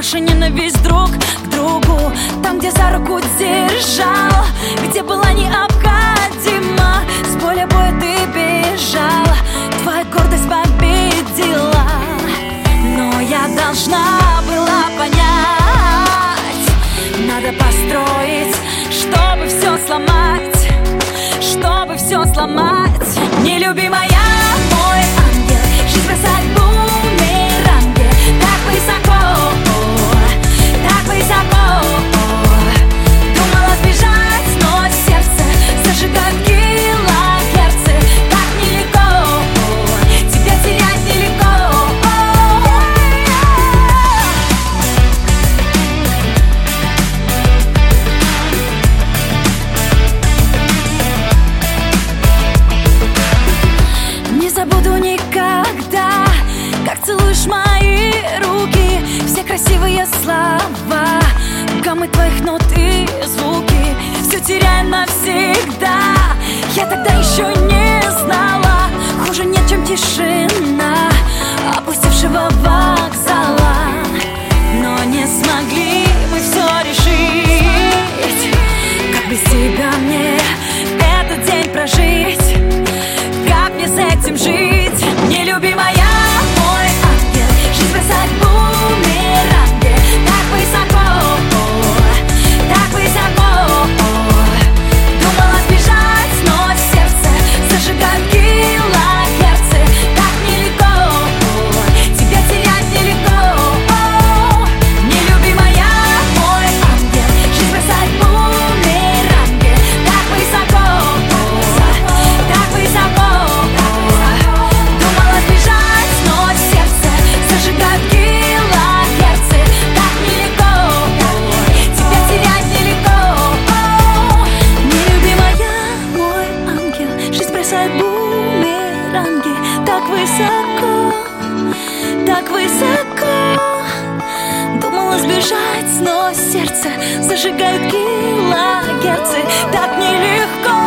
Наша ненависть друг к другу, там, где за руку держал, где была необходима, с поля боя ты бежал, твоя гордость победила. Но я должна была понять, надо построить, чтобы все сломать, чтобы все сломать. Нелюбимая, мой ангел, жизнь бросать бумеранги. Так высоко, так высоко. Думала сбежать, но сердце зажигает килогерцы. Так нелегко, тебя терять нелегко. Не забуду никогда, как целуешь мои руки, все красивые слова, гаммы твоих нот и звуки, все теряю навсегда. Я тогда еще не знала, хуже нет, чем тишина опустевшего вокзала. Но не смогли мы все решить, как без тебя мне этот день прожить, как мне с этим жить? Нелюбимая, мой ангел, жизнь бросать бумеранги. Так высоко, так высоко. Думала сбежать, но сердце зажигает килогерцы. Так нелегко, тебя терять нелегко. Нелюбимая, мой ангел, жизнь бросать бумеранги. Так высоко, так высоко. Думала сбежать, но сердце зажигает килогерцы. Так нелегко, тебя терять нелегко. Нелюбимая, мой ангел, жизнь бросает бумеранги. Так высоко, так высоко. Думала сбежать, но сердце зажигает килогерцы. Так нелегко.